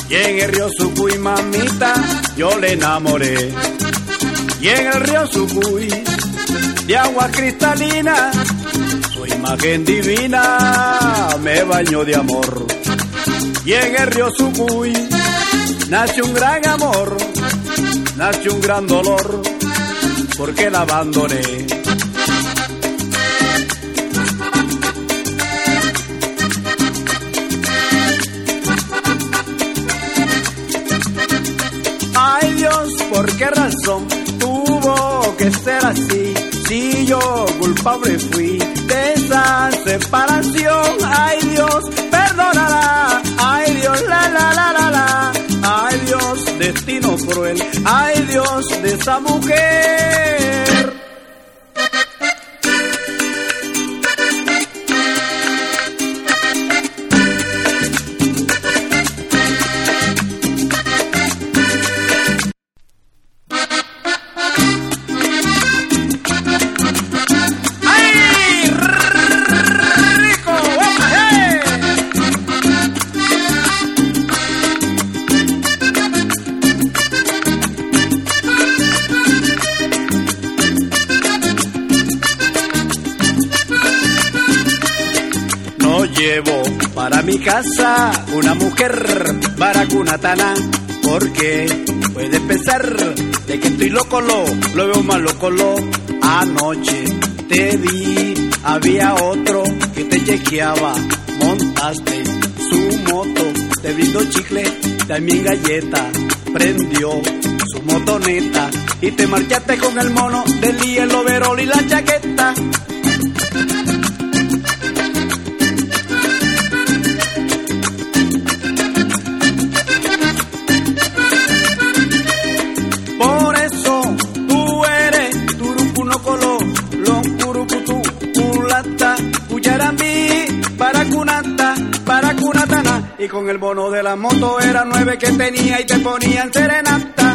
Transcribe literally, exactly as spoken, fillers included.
Y en el río Sucuy, mamita, yo le enamoré. Y en el río Sucuy, de agua cristalina, su imagen divina me bañó de amor. Y en el río Sucuy nace un gran amor, nace un gran dolor, porque la abandoné. Ay Dios, ¿por qué razón tuvo que ser así? Si yo culpable fui de esa separación. Ay Dios, perdónala. Ay Dios, la la la la la. Ay Dios, destino cruel. Ay Dios, de esa mujer. Llevo para mi casa una mujer baracunatana, porque puede pensar de que estoy loco, lo, lo veo más loco, lo. Anoche te vi, había otro que te chequeaba, montaste su moto, te brindó chicle, también galleta, prendió su motoneta y te marchaste con el mono del día, el overol y la chaqueta. Y con el bono de la moto era nueve que tenía y te ponían serenata.